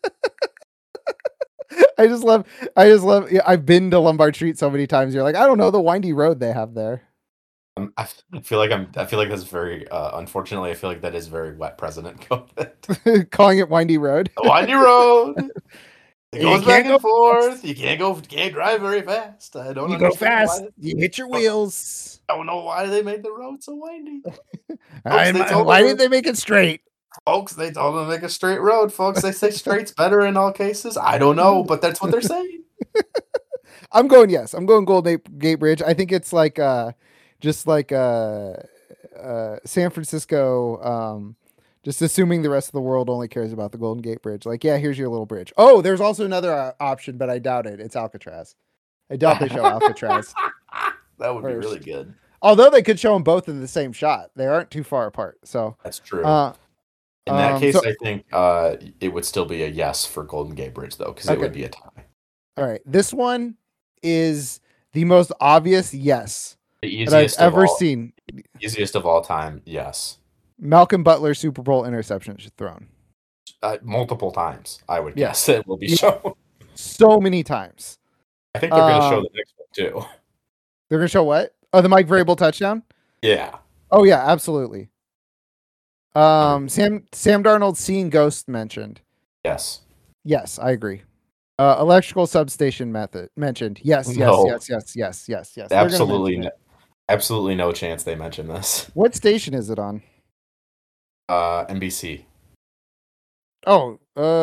I just love. Yeah, I've been to Lombard Street so many times. You're like, I don't know the windy road they have there.
I feel like that's very. Unfortunately, I feel like that is very wet President COVID.
Calling it Windy Road.
Windy Road. It goes back and forth. You can't drive very fast. I don't.
You go fast. You hit your wheels.
I don't know why they made the road so windy.
Why did they make it straight?
Folks, they told them to make a straight road. Folks, they say straight's better in all cases. I don't know, but that's what they're saying.
I'm going yes. I'm going Golden Gate Bridge. I think it's like just like San Francisco. Just assuming the rest of the world only cares about the Golden Gate Bridge. Like, yeah, here's your little bridge. Oh, there's also another option, but I doubt it. It's Alcatraz. I doubt they show Alcatraz.
That would be really good.
Although they could show them both in the same shot. They aren't too far apart. So
that's true. In that case, I think it would still be a yes for Golden Gate Bridge, though, because it would be a tie.
All right. This one is the most obvious yes
that
I've ever seen.
Easiest of all time, yes.
Malcolm Butler Super Bowl interception thrown.
multiple times, I would
Yeah.
guess it will be
Yeah.
shown.
So many times.
I think they're going to show the next one too.
They're going to show what? Oh, the Mike Vrabel touchdown?
Yeah.
Oh, yeah, absolutely. Sam Darnold seeing ghosts mentioned.
Yes.
Yes, I agree. Electrical substation method mentioned. Yes.
Absolutely no chance they mention this.
What station is it on?
NBC.
Oh,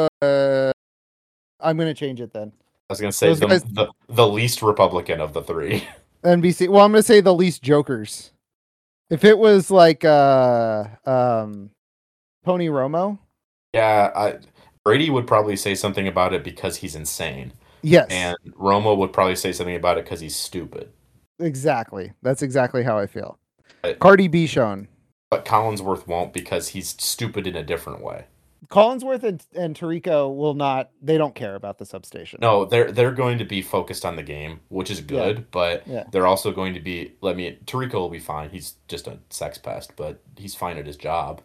I'm gonna change it then.
I was gonna say the least Republican of the three.
NBC. Well, I'm gonna say the least jokers. If it was like Tony Romo.
Yeah, Brady would probably say something about it because he's insane.
Yes.
And Romo would probably say something about it because he's stupid.
Exactly. That's exactly how I feel. Cardi B shown.
But Collinsworth won't because he's stupid in a different way.
Collinsworth and Tirico will not. They don't care about the substation.
No, they're going to be focused on the game, which is good. But they're also going to be. Tirico will be fine. He's just a sex pest, but he's fine at his job.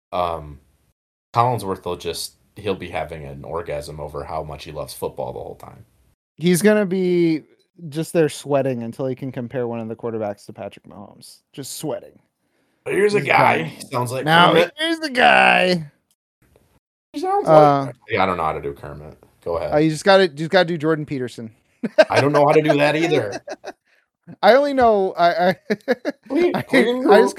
Collinsworth he'll be having an orgasm over how much he loves football the whole time.
He's gonna be just there sweating until he can compare one of the quarterbacks to Patrick Mahomes. Just sweating.
Here's a guy. He sounds like
now.
Kermit.
Here's the guy.
He sounds like. I don't know how to do Kermit. Go ahead.
You just gotta do Jordan Peterson.
I don't know how to do that either.
I only know I just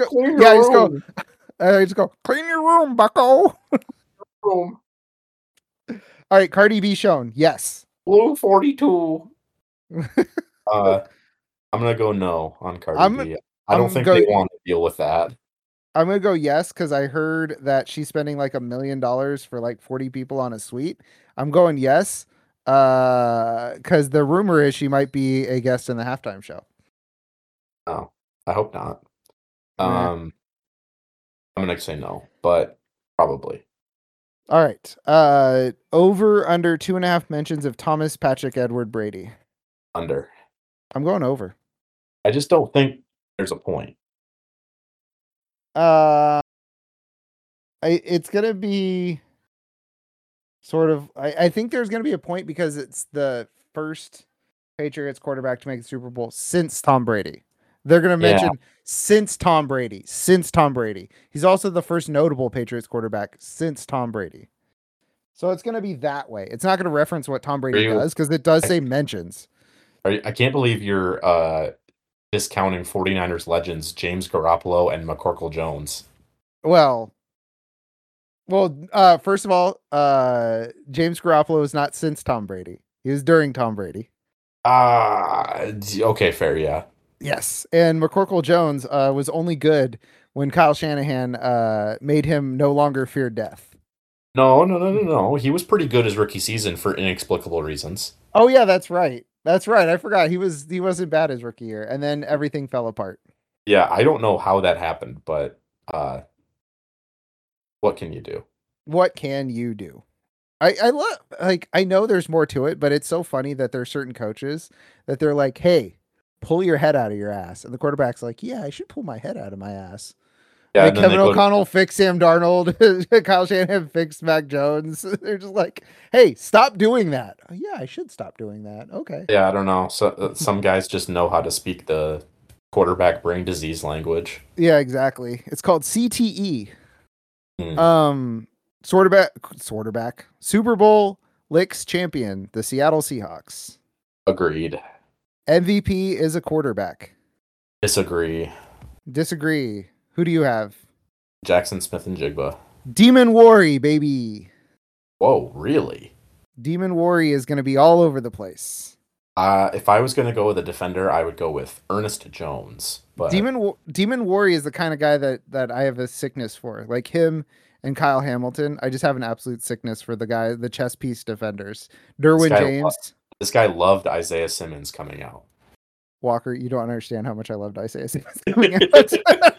go clean your room, Bucko.
Room.
All right, Cardi B shown. Yes.
Blue 42. I'm gonna go no on Cardi B. I don't think they want to deal with that.
I'm gonna go yes because I heard that she's spending like $1 million for like 40 people on a suite. I'm going yes because the rumor is she might be a guest in the halftime show.
Oh, I hope not. I'm gonna say no, but probably.
All right. Over under 2.5 mentions of Thomas Patrick Edward Brady.
Under.
I'm going over.
I just don't think there's a point.
It's gonna be sort of. I think there's gonna be a point because it's the first Patriots quarterback to make the Super Bowl since Tom Brady. They're gonna mention since Tom Brady. He's also the first notable Patriots quarterback since Tom Brady. So it's gonna be that way. It's not gonna reference what Tom Brady does because it does say mentions.
I can't believe you're discounting 49ers legends James Garoppolo and McCorkle Jones.
Well, first of all, James Garoppolo is not since Tom Brady. He was during Tom Brady.
Okay, fair, yeah.
Yes, and McCorkle Jones was only good when Kyle Shanahan made him no longer fear death.
No. He was pretty good his rookie season for inexplicable reasons.
Oh yeah, that's right. I forgot he wasn't bad his rookie year, and then everything fell apart.
Yeah, I don't know how that happened, but what can you do?
What can you do? I love I know there's more to it, but it's so funny that there are certain coaches that they're like, hey, pull your head out of your ass. And the quarterback's like, yeah, I should pull my head out of my ass. Yeah, like Kevin O'Connell fixed Sam Darnold. Kyle Shanahan fixed Mac Jones. They're just like, hey, stop doing that. Oh, yeah, I should stop doing that. Okay.
Yeah, I don't know. So some guys just know how to speak the quarterback brain disease language.
Yeah, exactly. It's called CTE. Quarterback. Super Bowl licks champion, the Seattle Seahawks.
Agreed.
MVP is a quarterback.
Disagree.
Who do you have?
Jackson Smith-Njigba.
Demon Worry, baby.
Whoa, really?
Demon Worry is going to be all over the place.
If I was going to go with a defender, I would go with Ernest Jones. But
Demon Worry is the kind of guy that I have a sickness for. Like him and Kyle Hamilton. I just have an absolute sickness for the chess piece defenders. Derwin James.
This guy loved Isaiah Simmons coming out.
Walker, you don't understand how much I loved Isaiah Simmons coming out.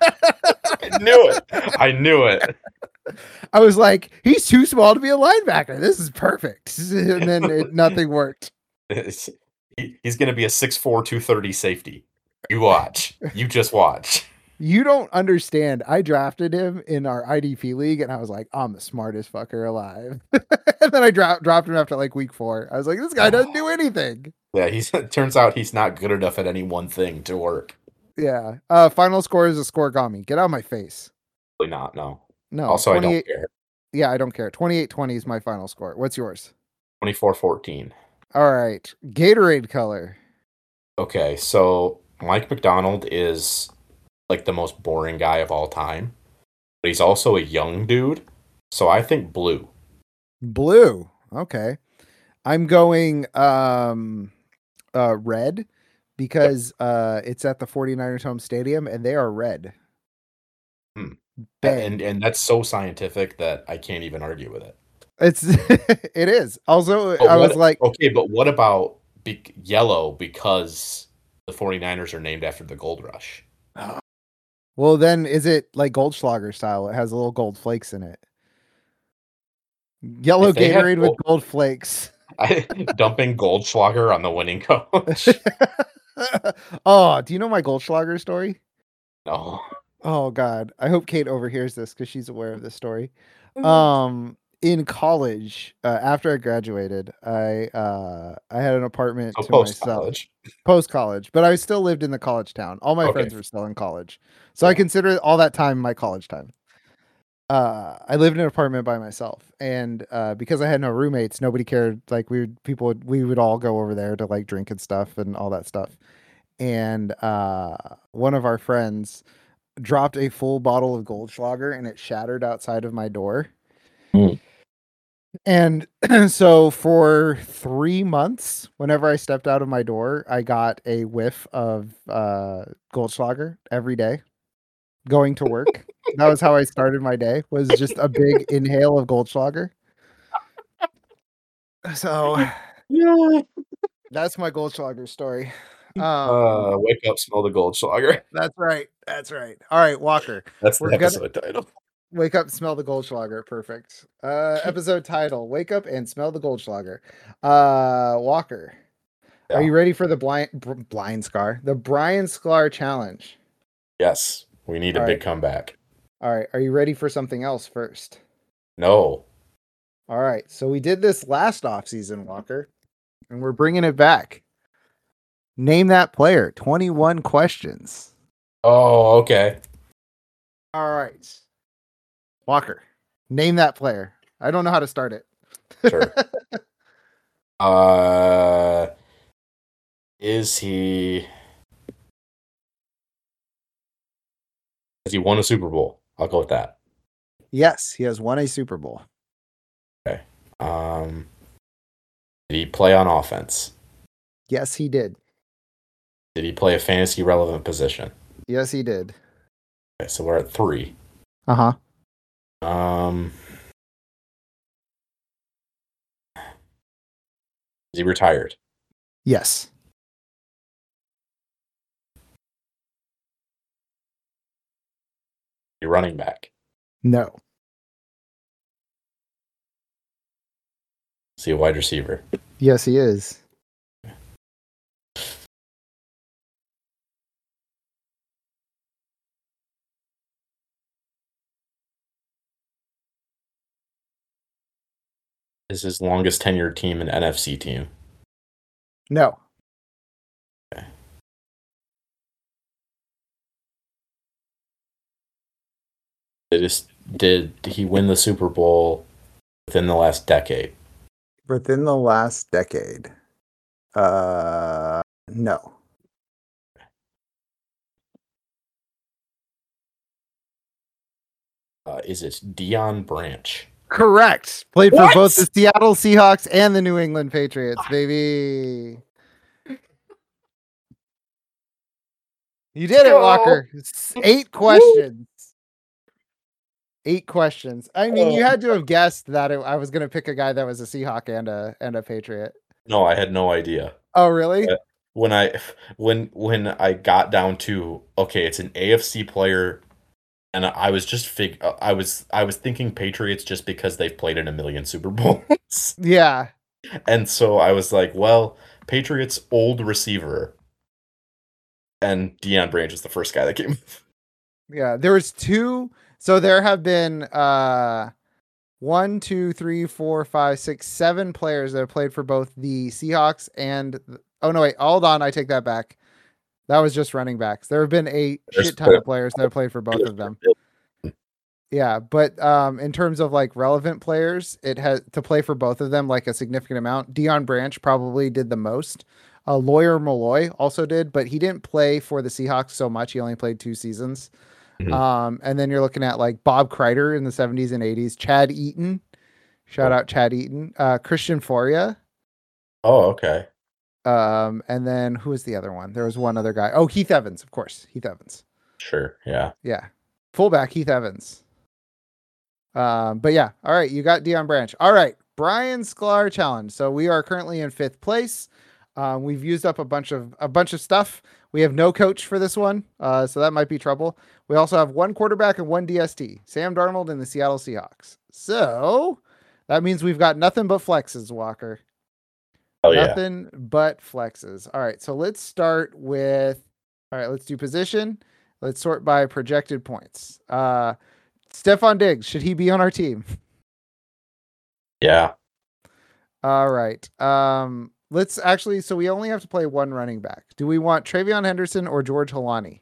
I knew it.
I was like, he's too small to be a linebacker. This is perfect. And then nothing worked.
He's going to be a 6'4", 230 safety. You watch. You just watch.
You don't understand. I drafted him in our IDP league, and I was like, I'm the smartest fucker alive. And then I dropped him after like week 4. I was like, this guy doesn't do anything.
Yeah, it turns out he's not good enough at any one thing to work.
Yeah. Final score is a scoregami. Get out of my face.
Probably not, no.
No.
Also, I don't care.
Yeah, I don't care. 28-20 is my final score. What's yours?
24-14.
All right. Gatorade color.
Okay, so Mike McDonald is like the most boring guy of all time, but he's also a young dude, so I think blue.
Blue. Okay. I'm going red because it's at the 49ers home stadium and they are red.
Hmm.
Bang.
And that's so scientific that I can't even argue with it.
It's it is. Also,
But
I was like,
okay, but what about yellow because the 49ers are named after the gold rush?
well, then is it like Goldschlager style? It has little gold flakes in it. Yellow
If they had
Gatorade with gold flakes.
dumping Goldschlager on the winning coach.
Oh, do you know my Goldschlager story?
No.
Oh God, I hope Kate overhears this because she's aware of this story. In college, after I graduated, I had an apartment
So
to
post
myself.
college.
Post college, but I still lived in the college town. All my friends were still in college, so I consider all that time my college time. I lived in an apartment by myself, and because I had no roommates, nobody cared. Like we would all go over there to like drink and stuff and all that stuff. And one of our friends dropped a full bottle of Goldschlager, and it shattered outside of my door.
Mm.
And so for 3 months, whenever I stepped out of my door, I got a whiff of Goldschlager every day going to work. That was how I started my day, was just a big inhale of Goldschlager. So that's my Goldschlager story.
Wake up, smell the Goldschlager.
That's right. That's right. All right, Walker.
That's the episode title.
Wake up, smell the Goldschlager. Perfect. Episode title: Wake up and smell the Goldschlager. Walker,
Yeah.
are you ready for the blind scar? The Brian Sklar challenge.
Yes, we need a big comeback.
All right, are you ready for something else first?
No.
All right, so we did this last offseason, Walker, and we're bringing it back. Name that player. 21 questions.
Oh, okay.
All right. Walker, name that player. I don't know how to start it.
Sure. Has he won a Super Bowl? I'll go with that.
Yes, he has won a Super Bowl.
Okay. Did he play on offense?
Yes, he did.
Did he play a fantasy relevant position?
Yes, he did.
Okay, so we're at 3.
Uh-huh.
Is he retired?
Yes.
Is he running back?
No.
Is he a wide receiver?
Yes, he is.
Is his longest tenured team an NFC team?
No.
Okay. Did he win the Super Bowl within the last decade?
Within the last decade. No.
Is it Deion Branch?
Correct. Played for both the Seattle Seahawks and the New England Patriots, baby. You did it, Walker. 8 questions. 8 questions. I mean, you had to have guessed that I was going to pick a guy that was a Seahawk and a Patriot.
No, I had no idea.
Oh, really?
When I got down to okay, it's an AFC player, and I was just I was thinking Patriots just because they've played in a million Super Bowls.
Yeah.
And so I was like, well, Patriots old receiver, and Deion Branch is the first guy that came.
Yeah, there was two. So there have been 7 players that have played for both the Seahawks and oh no, wait, hold on, I take that back. That was just running backs. There have been a shit ton of players that have played for both of them. Yeah, but in terms of like relevant players, it has to play for both of them like a significant amount. Dion Branch probably did the most. Lawyer Malloy also did, but he didn't play for the Seahawks so much. He only played 2 seasons.
Mhm.
And then you're looking at like Bob Kreider in the 70s and 80s, Chad Eaton, shout out Chad Eaton, Christian Foria.
Oh, okay.
And then who was the other one? There was one other guy. Oh, Heath Evans, of course. Heath Evans.
Sure. Yeah.
Yeah. Fullback Heath Evans. But yeah, all right, you got Dion Branch. All right, Brian Sklar challenge. So we are currently in 5th place. We've used up a bunch of stuff. We have no coach for this one, so that might be trouble. We also have 1 quarterback and 1 DST, Sam Darnold and the Seattle Seahawks. So that means we've got nothing but flexes, Walker.
Oh yeah.
Nothing but flexes. All right, so let's start with. All right, let's do position. Let's sort by projected points. Stefon Diggs, should he be on our team?
Yeah.
All right. Let's actually. So we only have to play 1 running back. Do we want Travion Henderson or George Holani?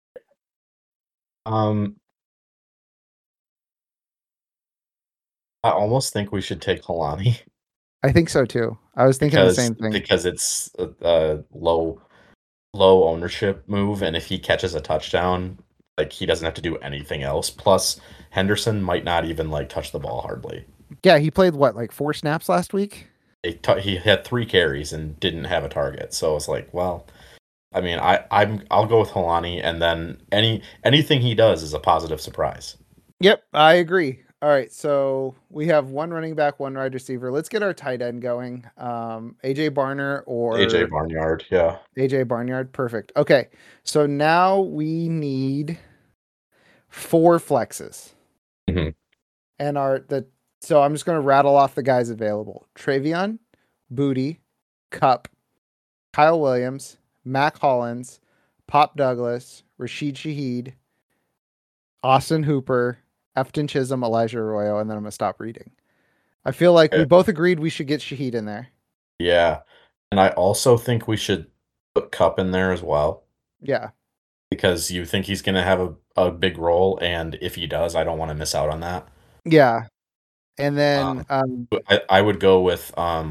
I almost think we should take Kalani
I think so too. I was thinking the same thing.
because it's a low ownership move, and if he catches a touchdown, like he doesn't have to do anything else. Plus, Henderson might not even like touch the ball hardly.
Yeah, he played what, like 4 snaps last week?
He had 3 carries and didn't have a target, so it's like, well, I mean, I'll go with Holani, and then anything he does is a positive surprise.
Yep, I agree. All right, so we have 1 running back, 1 wide receiver. Let's get our tight end going. AJ Barner or
AJ Barnyard, yeah.
AJ Barnyard, perfect. Okay, so now we need 4 flexes,
Mhm.
and so I'm just going to rattle off the guys available: Travion, Booty, Cup, Kyle Williams, Mac Hollins, Pop Douglas, Rashid Shaheed, Austin Hooper, Efton Chisholm, Elijah Arroyo, and then I'm going to stop reading. I feel like we both agreed we should get Shaheed in there.
Yeah. And I also think we should put Cup in there as well.
Yeah.
Because you think he's going to have a big role, and if he does, I don't want to miss out on that.
Yeah. And then
I would go with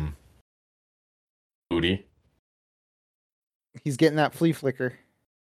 Booty.
He's getting that flea flicker.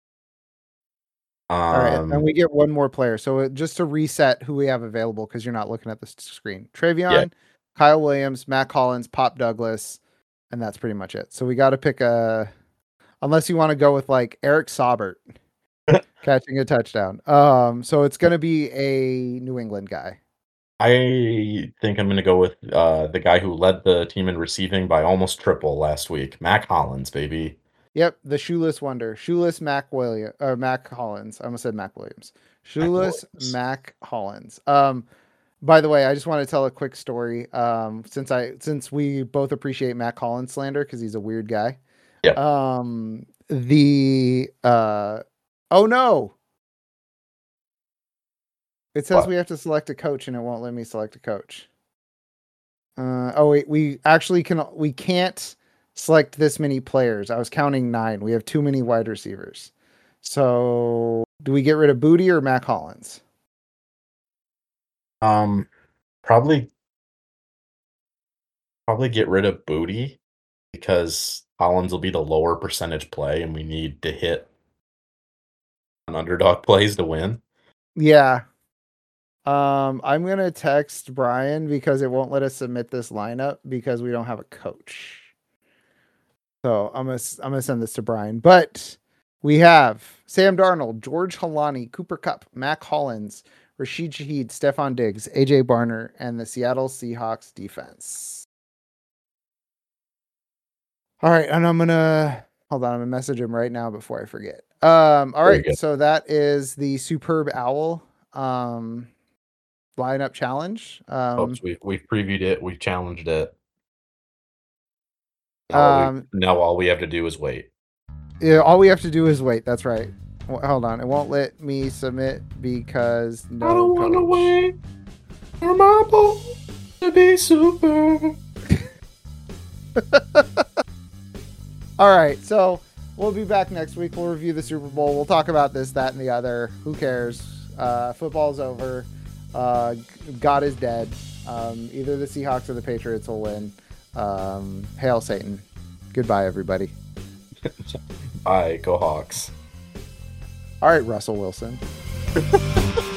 All right, and we get 1 more player. So just to reset who we have available, because you're not looking at the screen: Travion,
Yeah.
Kyle Williams, Matt Collins, Pop Douglas, and that's pretty much it. So we got to pick unless you want to go with like Eric Saubert catching a touchdown. So it's going to be a New England guy.
I think I'm going to go with the guy who led the team in receiving by almost triple last week, Mac Hollins, baby.
Yep, the shoeless wonder, shoeless Mac Hollins. I almost said Mac Williams. Shoeless Mac Hollins. By the way, I just want to tell a quick story. Since we both appreciate Mac Hollins slander because he's a weird guy.
Yeah.
Oh no. It says
What?
we have to select a coach and it won't let me select a coach. Oh wait, we can't select this many players. I was counting 9. We have too many wide receivers. So do we get rid of Booty or Mac Hollins?
Probably get rid of Booty because Hollins will be the lower percentage play, and we need to hit on underdog plays to win.
Yeah. I'm gonna text Brian because it won't let us submit this lineup because we don't have a coach. So I'm gonna send this to Brian. But we have Sam Darnold, George Holani, Cooper Kupp, Mac Hollins, Rashid Shaheed, Stefon Diggs, AJ Barner, and the Seattle Seahawks defense. All right, and I'm gonna message him right now before I forget. All right, so that is the Superb Owl lineup challenge.
We've previewed it, we've challenged it. Now all we have to do is wait.
Yeah, all we have to do is wait. That's right. Hold on. It won't let me submit because no
I don't want to
coach.
wait for my ball to be super.
All right. So we'll be back next week. We'll review the Super Bowl. We'll talk about this, that, and the other. Who cares? Football's over. God is dead. Either the Seahawks or the Patriots will win. Hail Satan. Goodbye, everybody.
Bye, go Hawks.
All right, Russell Wilson.